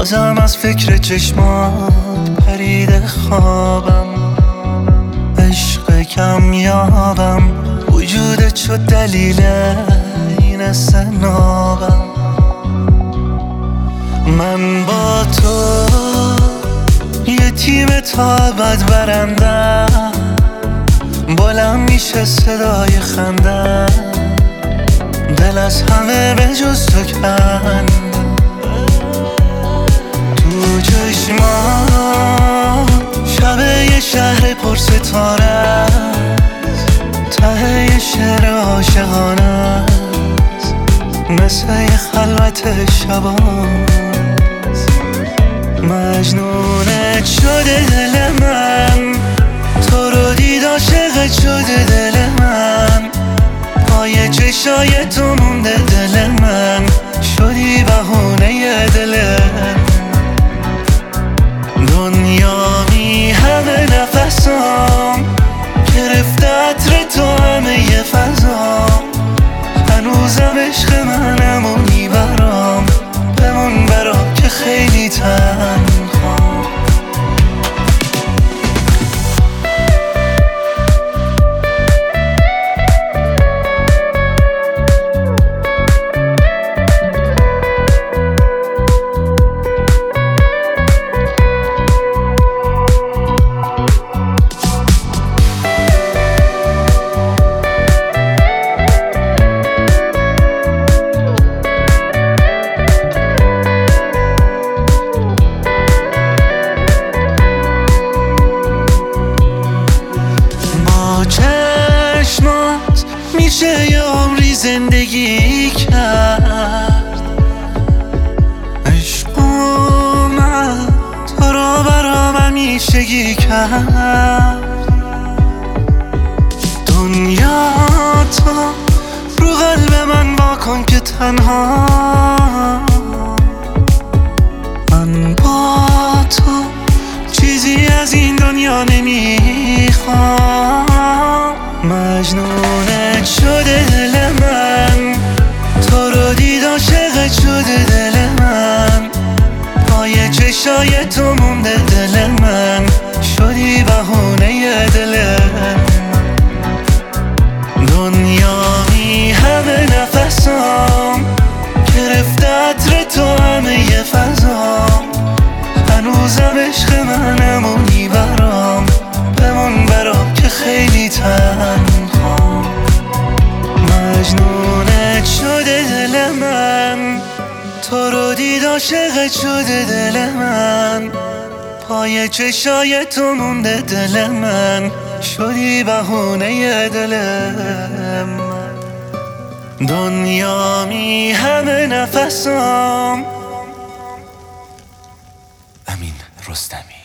بازم از فکر چشمات پریده خوابم، عشق کم یابم، وجودت شد دلیل این استنابم. من با تو یه تیم تا ابد برندم، بلند میشه صدای خنده، دل از همه به جز تو کند. تو چشمان شب یه شهر پر ستاره است، ته یه شعر عاشقانه است، مثل یه خلوت شباست. مجنونت شده دل من، تو رو دید عاشقت شده دل من، پای چشای تو مونده دل من، شدی بهونه دلم. دنیا می همه نفسام، گرفته عطر تو همه ی فضام، هنوزم عشق منم و میبرام، بمون برام که خیلی تنهام. چشمات میشه یه عمری زندگی کرد، عشق اومد تو رو برام همیشگی کرد. دنیا تو رو قلب من واکن که تنها، من با تو چیزی از این دنیا نمیخوام. مجنونت شده دل من، تو رو دید عاشقت شده دل من، پای چشای تو مونده دل من، شدی بهونه دلم. دنیا می همه نفسام، گرفته عطر تو همه ی فضام، هنوزم عشق منم و میبرام، بمون برام که خیلی تنهام. مجنونت شده دل من، تو رو دید عاشقت شده دل من، پای چشای تو مونده دل من، شدی بهونه دلم. دنیا می همه نفسام. امین رستمی.